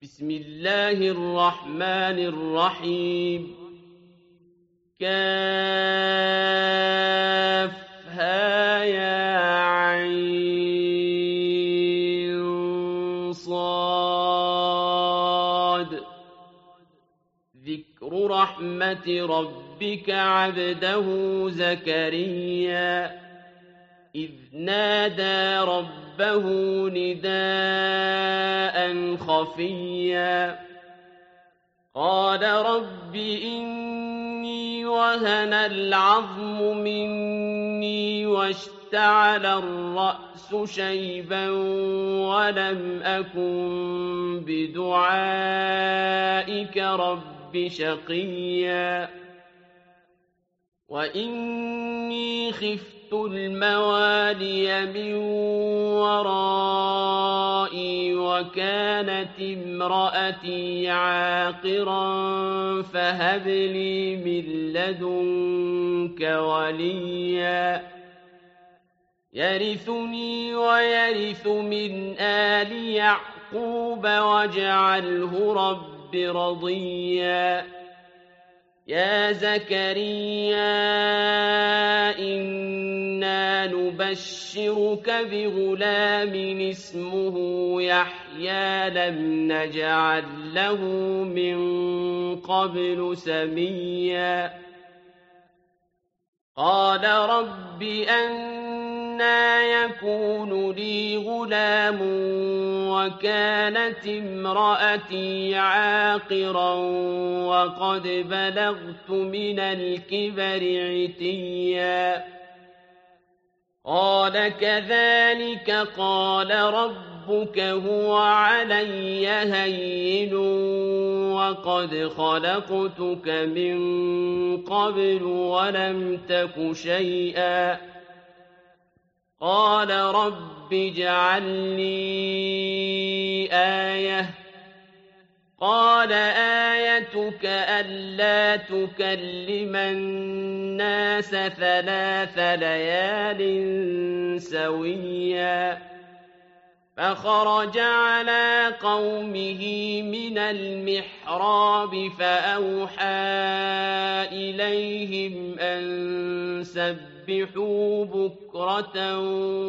بسم الله الرحمن الرحيم كافها يا عين صاد ذكر رحمة ربك عبده زكريا إذ نادى ربه نداء خفيا قال رب إني وهن العظم مني واشتعل الرأس شيبا ولم أكن بدعائك رب شقيا وإني خفت الموالي من ورائي وكانت امرأتي عاقرا فهب لي من لدنك وليا يرثني ويرث من آل يعقوب واجعله رب رضيا يا زكريا إنا نبشرك بغلام اسمه يحيى لم نجعل له من قبل سميا قال رب أنى يكون لي غلام وكانت امرأتي عاقرا وقد بلغت من الكبر عتيا قال كذلك قال ربك هو علي هين وقد خلقتك من قبل ولم تك شيئا قال رب اجعل لي آية قال آيتك ألا تكلم الناس 3 ليال سويا فخرج على قومه من المحراب فأوحى إليهم أن سبحوا بكرة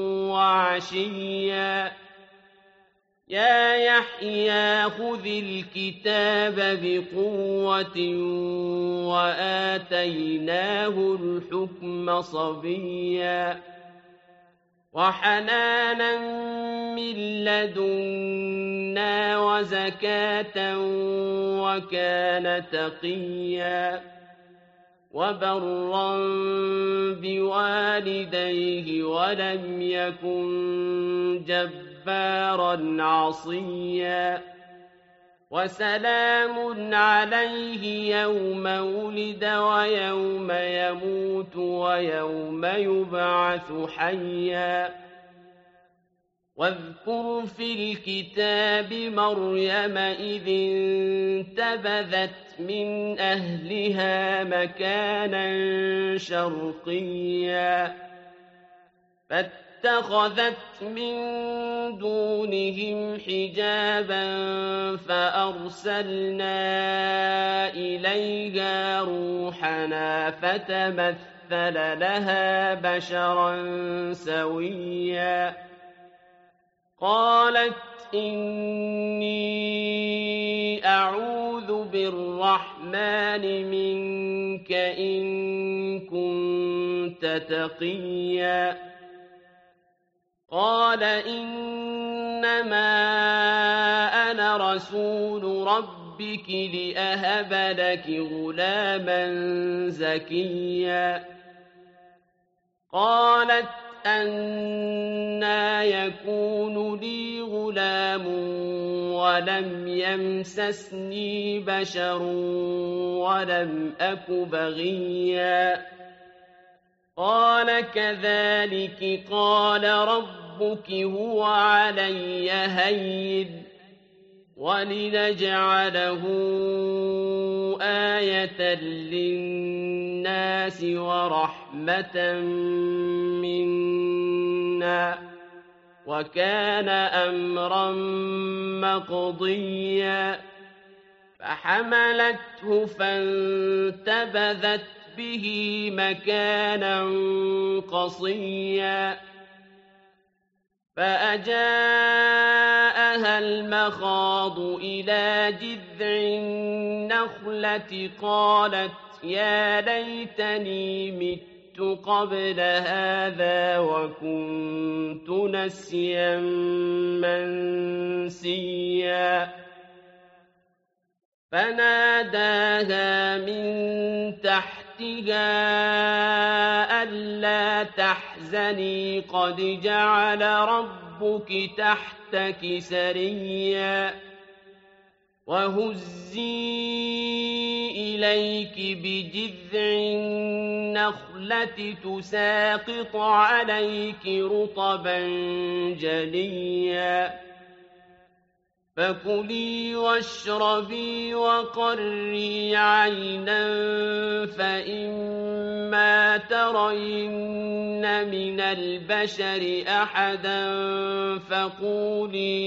وعشيا يا يحيى خذ الكتاب بقوة وآتيناه الحكم صبيا وحنانا من لدنا وزكاة وكان تقيا وبرا بوالديه ولم يكن جبارا عصيا وسلام عليه يوم ولد ويوم يموت ويوم يبعث حيا واذكر في الكتاب مريم إذ انتبذت من أهلها مكانا شرقيا فاتخذت من دونهم حجابا فأرسلنا إليها روحنا فتمثل لها بشرا سويا قالت إني أعوذ بالرحمن منك إن كنت تقيا قال إنما أنا رسول ربك لأهب لك غلاما زكيا قالت أنى يكون لي غلام ولم يمسسني بشر ولم أك بغيا قال كذلك قال ربك هو علي هين ولنجعله آية للناس ورحمة منا وكان أمرا مقضيا فحملته فانتبذت به مكانا قصيا فأجاءها المخاض إلى جذع النخلة قالت يا ليتني مت قبل هذا وكنت نسيا منسيا فناداها من تحتها ألا تحزني قد جعل ربك تحتك سريا وهزي إليك بجذع النخلة تساقط عليك رطبا جنيا فكلي واشربي وقري عينا فإما ترين من البشر أحدا فقولي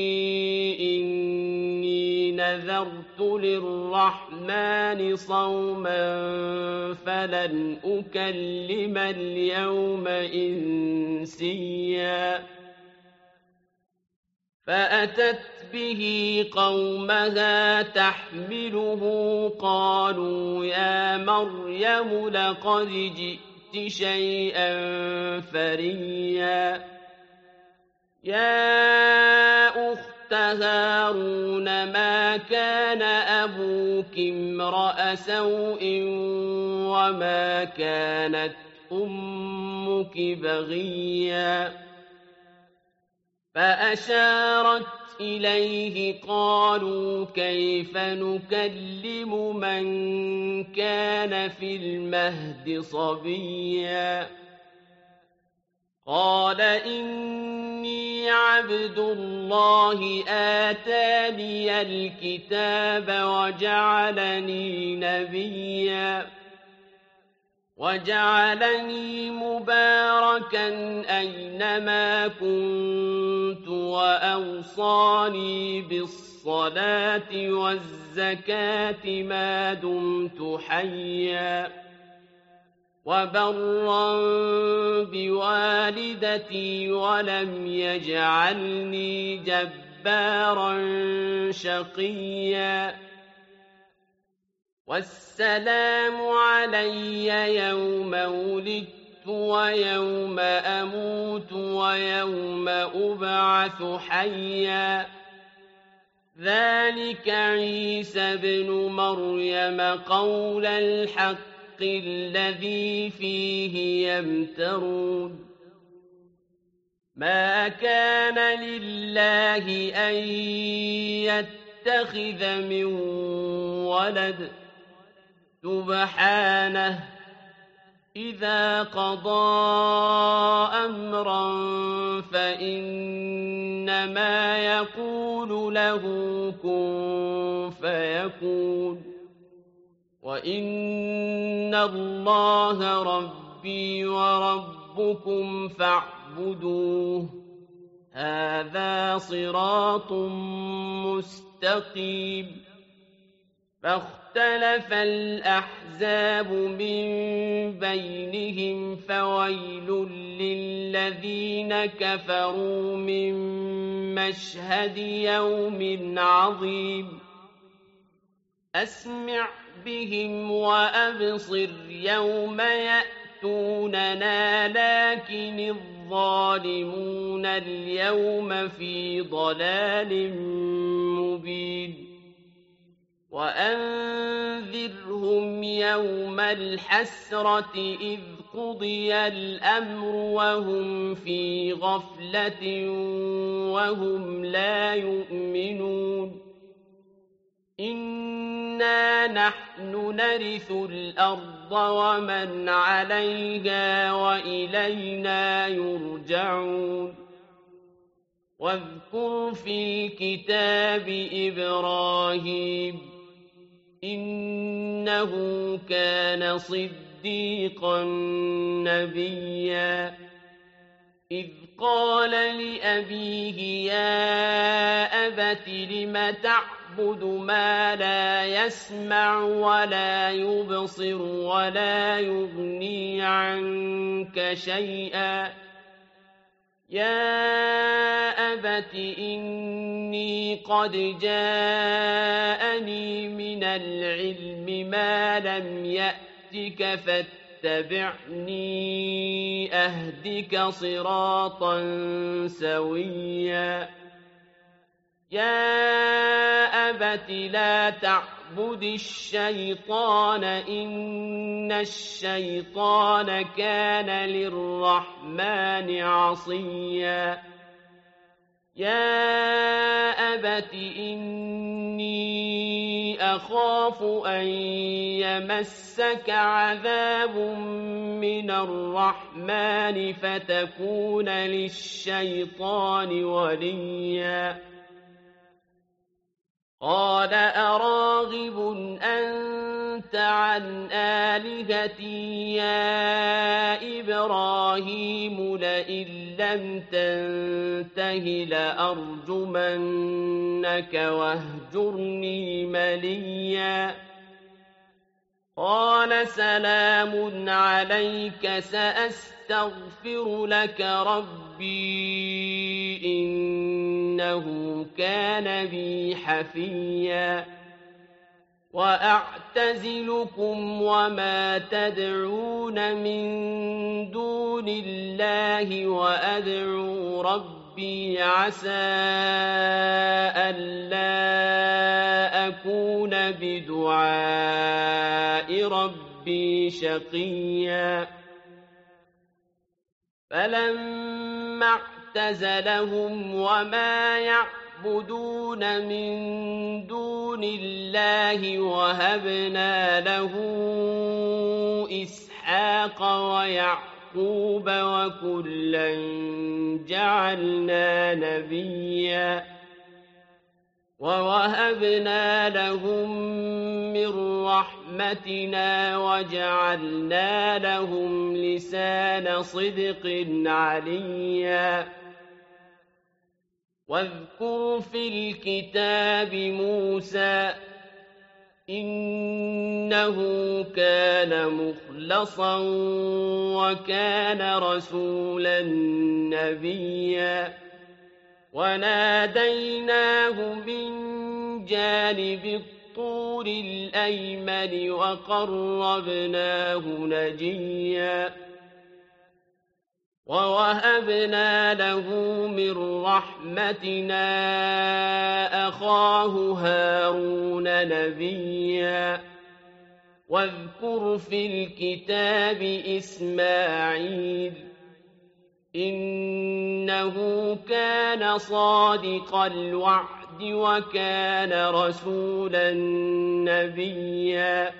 إني نذرت للرحمن صوما فلن أكلم اليوم إنسيا فأتت به قومها تحمله قالوا يا مريم لقد جئت شيئا فريا يا أخت هارون ما كان أبوك امرأ سوء وما كانت أمك بغيا فأشارت إليه قالوا كيف نكلم من كان في المهد صبيا قال إني عبد الله آتاني الكتاب وجعلني نبيا وجعلني مباركا أينما كنت وأوصاني بالصلاة والزكاة ما دمت حيا وبرا بوالدتي ولم يجعلني جبارا شقيا والسلام علي يوم ولدت ويوم أموت ويوم أبعث حيا ذلك عيسى بن مريم قول الحق الذي فيه يمترون ما كان لله أن يتخذ من ولد سبحانه إذا قضى أمرا فإنما يقول له كن فيكون وإن الله ربي وربكم فاعبدوه هذا صراط مستقيم فاختلف الأحزاب من بينهم فويل للذين كفروا من مشهد يوم عظيم أسمع بهم وأبصر يوم يأتوننا لكن الظالمون اليوم في ضلال مبين وأنذرهم يوم الحسرة إذ قضي الأمر وهم في غفلة وهم لا يؤمنون إنا نحن نرث الأرض ومن عليها وإلينا يرجعون واذكر في الكتاب إبراهيم إنه كان صديقا نبيا إذ قال لأبيه يا أبت لم تعبد ما لا يسمع ولا يبصر ولا يغني عنك شيئا يا أبت إني قد جاءني من العلم ما لم يأتك فاتبعني أهدك صراطا سويا يا أبت لا تعبد الشيطان إن الشيطان كان للرحمن عصيا يا أبت إني أخاف أن يمسك عذاب من الرحمن فتكون للشيطان وليا قال أراغب أنت عن آلهتي يا إبراهيم لئن لم تنته لأرجمنك واهجرني مليا قال سلام عليك سأستغفر لك ربي إنه كان بي حفيا وأعتزلكم وما تدعون من دون الله وأدعو ربي عسى ألا أكون بدعاء ربي شقيا فلما اعتزلهم وما يعبدون من دون الله وهبنا له إسحاق ويعقوب وكلا جعلنا نبيا ووهبنا لهم من رحمتنا وجعلنا لهم لسان صدق عليا واذكر في الكتاب موسى إنه كان مخلصا وكان رسولا نبيا وناديناه من جانب الطور الأيمن وقربناه نجيا ووهبنا له من رحمتنا أخاه هارون نبيا واذكر في الكتاب إسماعيل إنه كان صادق الوعد وكان رسولا نبيا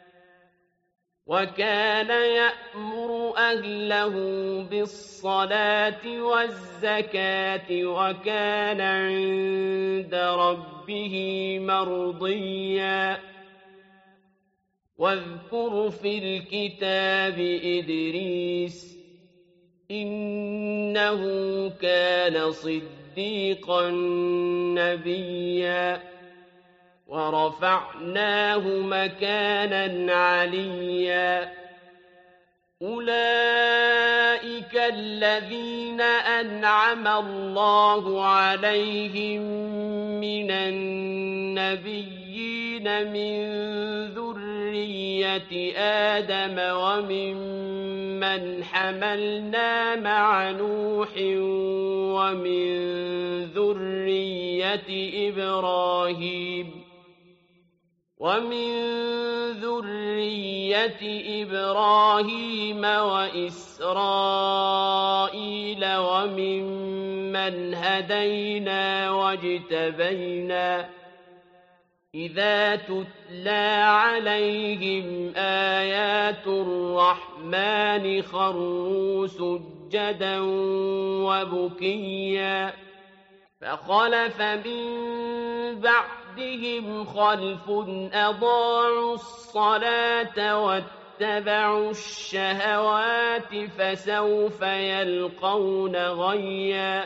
وكان يأمر أهله بالصلاة والزكاة وكان عند ربه مرضيا واذكر في الكتاب إدريس إنه كان صديقا نبيا ورفعناه مكانا عليا أولئك الذين أنعم الله عليهم من النبيين من ذرية آدم وممن حملنا مع نوح ومن ذرية إبراهيم وإسرائيل وممن هدينا واجتبينا إذا تتلى عليهم آيات الرحمن خروا سجدا وبكيا فخلف من بعدهم خلف أضاعوا الصلاة واتبعوا الشهوات فسوف يلقون غيا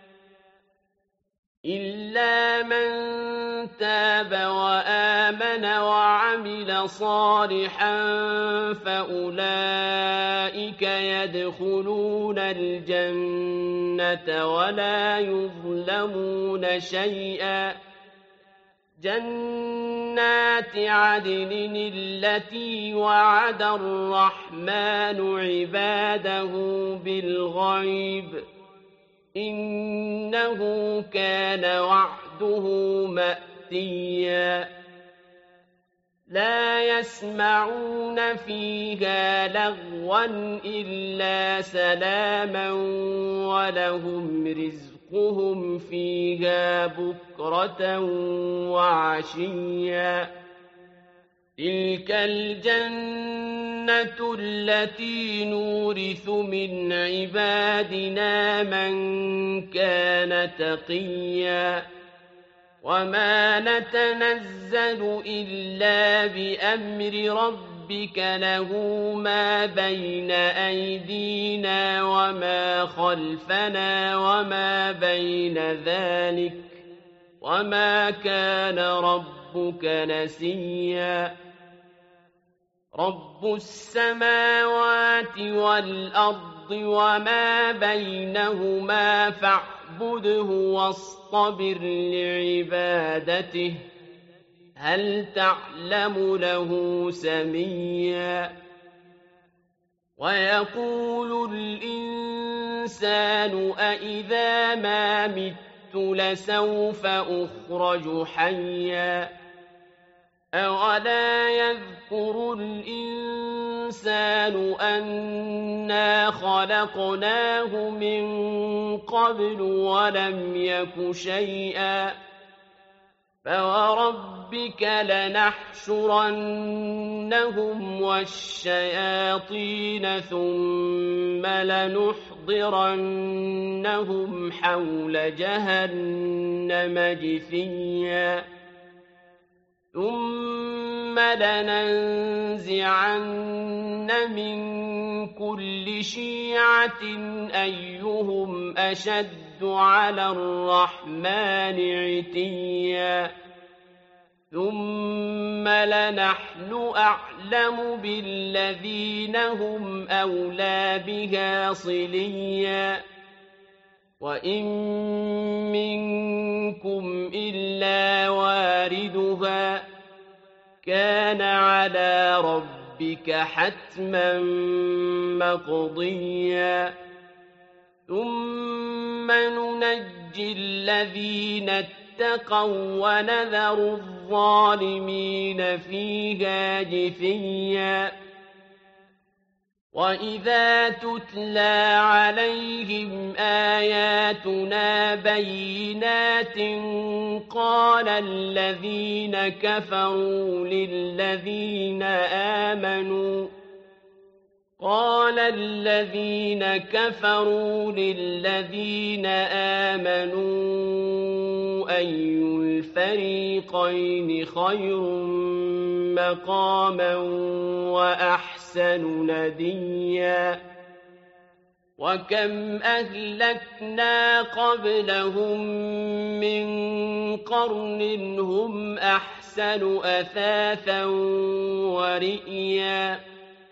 إلا من تاب وآمن وعمل صالحا فأولئك يدخلون الجنة ولا يظلمون شيئا جنات عدن التي وعد الرحمن عباده بالغيب إنه كان وعده مأتيا لا يسمعون فيها لغوا إلا سلاما ولهم رزقهم فيها بكرة وعشيا تلك الجنة التي نورث من عبادنا من كان تقيا وما نتنزل إلا بأمر ربك له ما بين أيدينا وما خلفنا وما بين ذلك وما كان ربك نسيا رب السماوات والأرض وما بينهما فاعبده واصطبر لعبادته هل تعلم له سميا ويقول الإنسان أإذا ما مت لسوف أخرج حيا أولا يذكر الإنسان أنا خلقناه من قبل ولم يك شيئا فوربك لنحشرنهم والشياطين ثم لنحضرنهم حول جهنم جثيا ثم لننزعن من كل شيعة أيهم أشد على الرحمن عتيا ثم لنحن أعلم بالذين هم أولى بها صليا وإن منكم إلا واردها كان على ربك حتما مقضيا ثم ننجي الذين اتقوا ونذر الظالمين فيها جثيا وإذا تتلى عليهم آياتنا بينات قال الذين كفروا للذين آمنوا أي الفريقين خير مقاما وأحسن نديا وكم أهلكنا قبلهم من قرن هم أحسن أثاثا ورئيا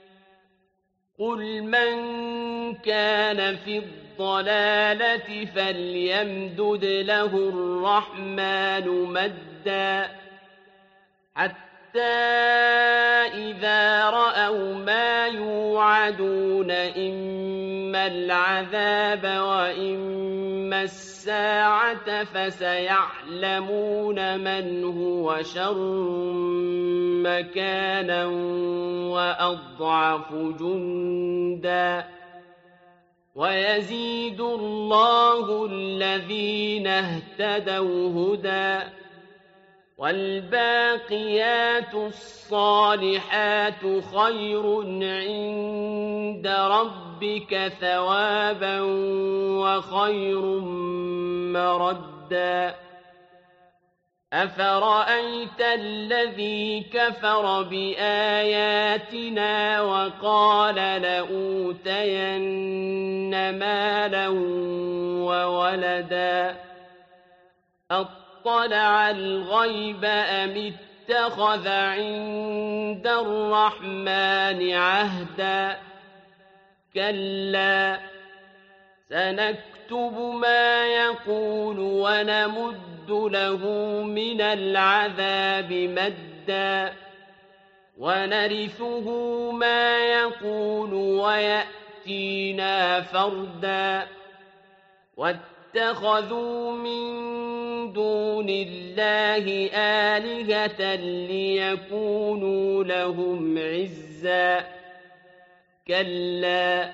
قل من كان في الضلالة فليمدد له الرحمن مدا حتى إذا رأوا ما يوعدون إما العذاب وإما الساعة فسيعلمون من هو شر مكانا وأضعف جندا ويزيد الله الذين اهتدوا هدى والباقيات الصالحات خير عند ربك ثوابا وخير مردا أفرأيت الذي كفر بآياتنا وقال لأوتين مالا وولدا أطلع الغيب أم اتخذ عند الرحمن عهدا كلا سنكتب ما يقول ونمد له من العذاب مدا ونرثه ما يقول ويأتينا فردا واتخذوا من دون الله آلهة ليكونوا لهم عزا كلا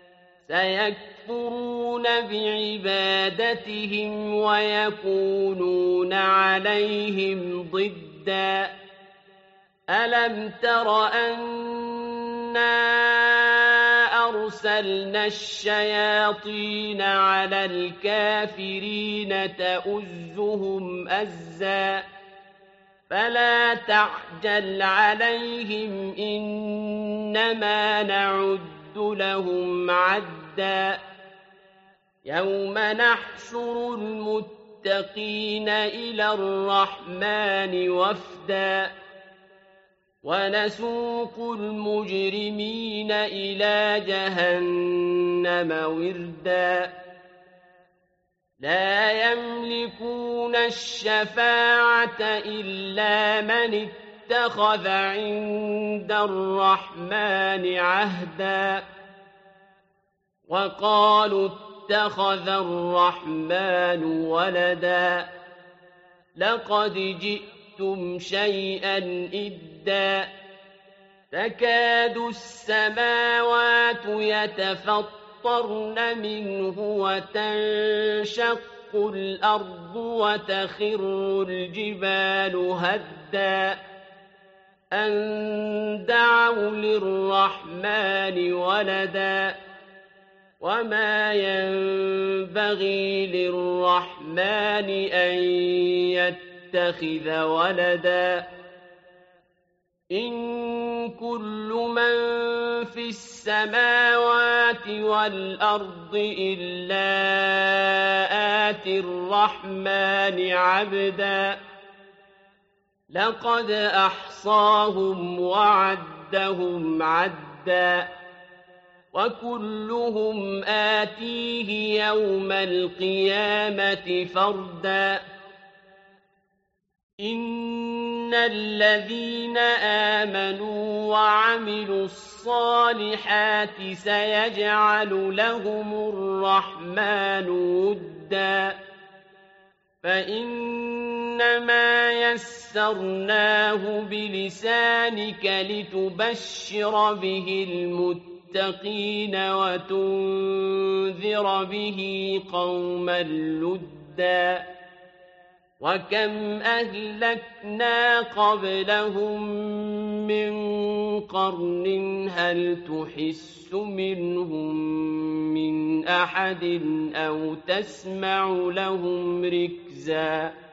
سيكفرون بعبادتهم ويكونون عليهم ضدا ألم تر أنا أرسلنا الشياطين على الكافرين تؤزهم أزا فلا تعجل عليهم إنما نعد لهم عدا يوم نحشر المتقين إلى الرحمن وفدا ونسوق المجرمين إلى جهنم وردا لا يملكون الشفاعة إلا من اتخذ عند الرحمن عهدا وقالوا اتخذ الرحمن ولدا لقد جئتم شيئا إدا تكاد السماوات يتفطرن منه وتنشق الأرض وتخر الجبال هدا أن دعوا للرحمن ولدا وما ينبغي للرحمن أن يتخذ ولدا إن كل من في السماوات والأرض إلا آتي الرحمن عبدا لقد أحصاهم وعدهم عدا وكلهم آتيه يوم القيامة فردا إن الذين آمنوا وعملوا الصالحات سيجعل لهم الرحمن ودا فإنما يسرناه بلسانك لتبشر به المتقين وتنذر به قوما لدا وكم أهلكنا قبلهم من قرن هل تحس منهم من أحد أو تسمع لهم ركزا